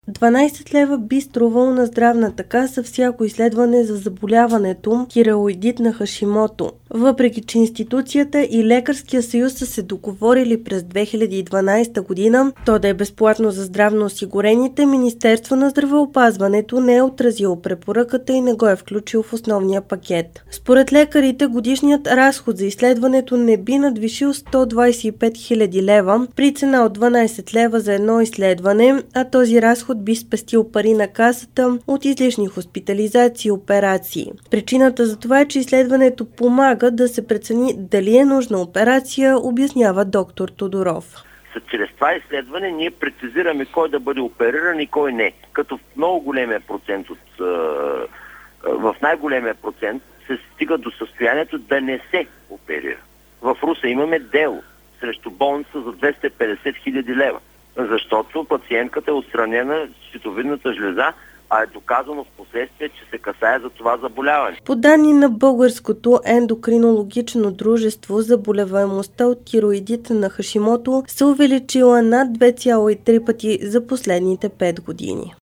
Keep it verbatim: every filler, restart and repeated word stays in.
дванайсет лева би струвало на Здравната каса всяко изследване за заболяването тиреоидит на Хашимото. Въпреки че институцията и Лекарския съюз са се договорили през две хиляди и дванайсета година то да е безплатно за здравно осигурените, Министерство на здравеопазването не е отразило препоръката и не го е включил в основния пакет. Според лекарите годишният разход за изследването не би надвишил сто двайсет и пет хиляди лева при цена от дванайсет лева за едно изследване, а този разход би спестил пари на касата от излишни хоспитализации и операции. Причината за това е, че изследването помага да се прецени дали е нужна операция, обяснява доктор Тодоров. Чрез това изследване ние прецизираме кой да бъде опериран и кой не. Като в много големия процент, от, в най-големия процент се стига до състоянието да не се оперира. В Русе имаме дело срещу болница за двеста и петдесет хиляди лева, защото пациентката е отстранена щитовидната жлеза, а е доказано в последствие, че се касае за това заболяване. По данни на Българското ендокринологично дружество, заболеваемостта от тироидит на Хашимото се увеличила над две цяло и три пъти за последните пет години.